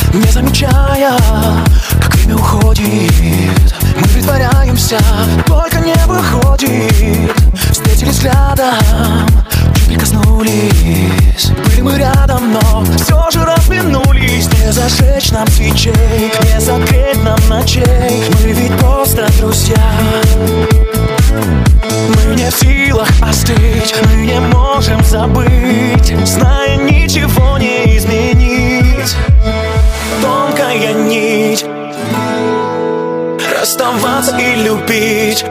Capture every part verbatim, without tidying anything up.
не замечая, как время уходит. Мы притворяемся, только не выходит. Встретились взглядом, чуть прикоснулись. Были мы рядом, но все же разминулись. Не зажечь нам свечей, не закрыть нам ночей. Мы ведь просто друзья. Мы не в силах остыть, мы не можем забыть, зная, ничего не изменить. Тонкая нить, расставаться и любить,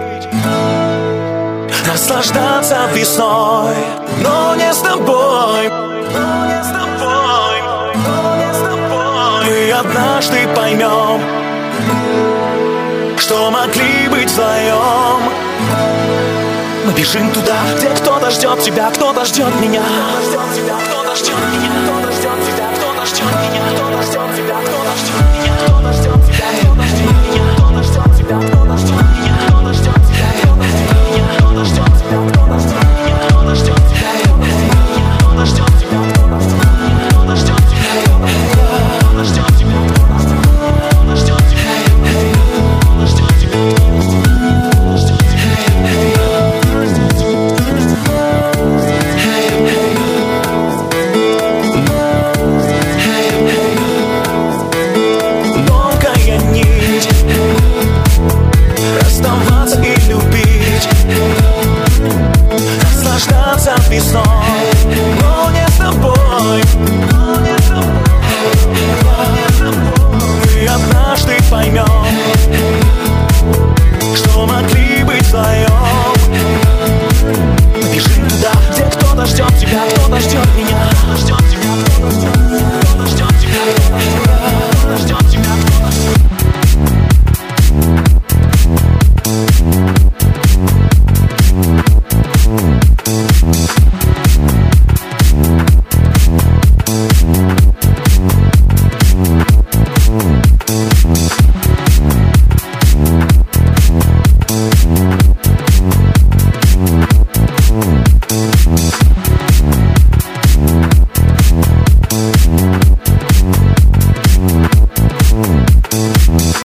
наслаждаться весной, но не с тобой, но не с тобой, но не с тобой. Мы однажды поймем, что могли быть вдвоем. Мы бежим туда, где кто-то ждет тебя, кто-то ждет меня, кто-то ждет тебя, кто-то ждет меня, кто-то ждет.